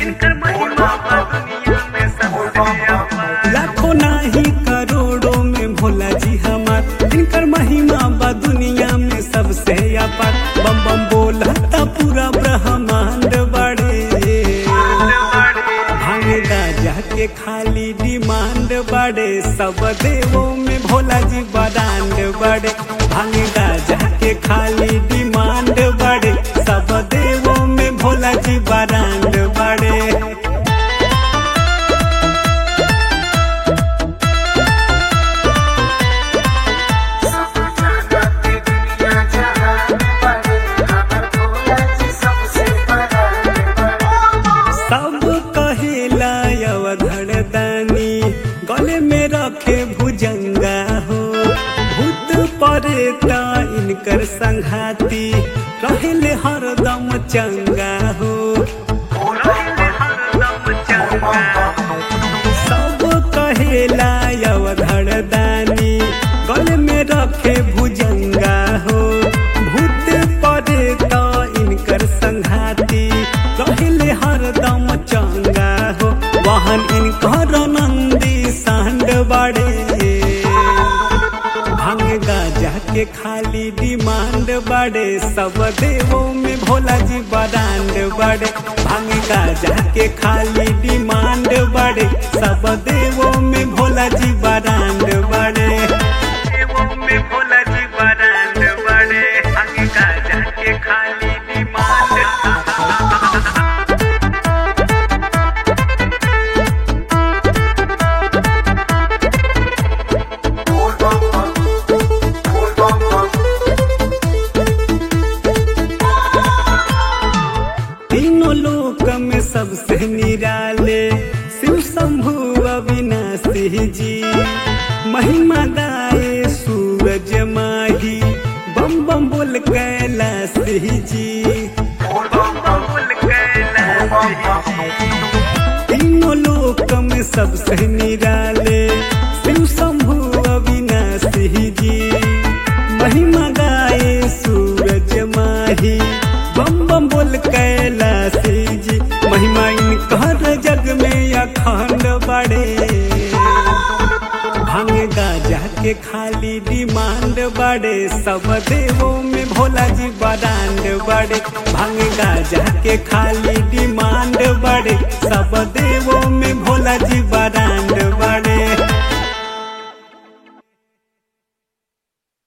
इनकर महिमा बा दुनिया में सबसे अपार। लाखों नाही करोड़ों में भोला जी हमार, इनकर महिमा बा दुनिया में सबसे अपार। बम बम बोलता पूरा ब्रह्मांड बड़े, भांग गाजा के खाली डिमांड बड़े। सब देवों में भोला जी बरांड बड़े, भांग गाजा के खाली डिमांड बड़े। सब देवों में भोला जी बरांड बड़े। सब कहेला अवधर दानी, गले में रखे भुजंगा हो। भूत परेता इनकर संघाती, रहेले हरदम चंगा हो। सब कहेला अवधर दानी, गले में रखे भुजंगा हो। भूत परेता इनकर संघाती, रहेले हरदम चंगा हो। वाहन इनकर नंदी सांड बड़े, भांग गाजा के खाली डिमांड बड़े। सब देवों में भोला जी बरांड बड़े, भांग गाजा के खाली डिमांड बड़े। सब देवों में भोला जी बरांड बड़े, देवों में भोला जी बरांड बड़े, भांग गाजा के खाली डिमांड। तीनों लोक में सबसे निराले शिव शंभु अविनाशी जी। महिमा गाए सूरज माही, बम बम बोल कैलाशी जी। तीनों लोक में सबसे निराले शिव शंभु अविनाशी जी। महिमा गाए सूरज माही, बम बम बोल कैलाशी जी। महिमा इनकर जग में अखंड बड़े, भांग गाजा के खाली डिमांड बड़े। सब देवों में भोला जी बरांड बड़े, भांग गाजा के खाली डिमांड बड़े। सब देवों में भोला जी बरांड